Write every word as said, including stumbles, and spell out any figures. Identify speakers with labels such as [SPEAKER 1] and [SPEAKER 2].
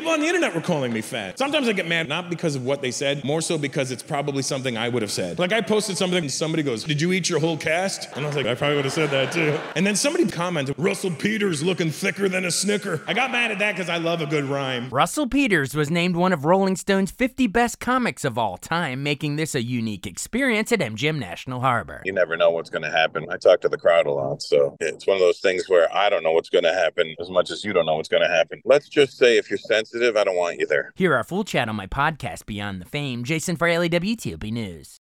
[SPEAKER 1] People on the internet were calling me fat. Sometimes I get mad, not because of what they said, more so because it's probably something I would have said. Like I posted something and somebody goes, did you eat your whole cast? And I was like, I probably would have said that too. And then somebody commented, Russell Peters looking thicker than a Snicker. I got mad at that because I love a good rhyme.
[SPEAKER 2] Russell Peters was named one of Rolling Stone's fifty best comics of all time, making this a unique experience at M G M National Harbor.
[SPEAKER 3] You never know what's going to happen. I talk to the crowd a lot, so it's one of those things where I don't know what's going to happen as much as you don't know what's going to happen. Let's just say if you're sensitive, I don't want you there.
[SPEAKER 2] Hear our full chat on my podcast, Beyond the Fame. Jason Fraley, W T O P News.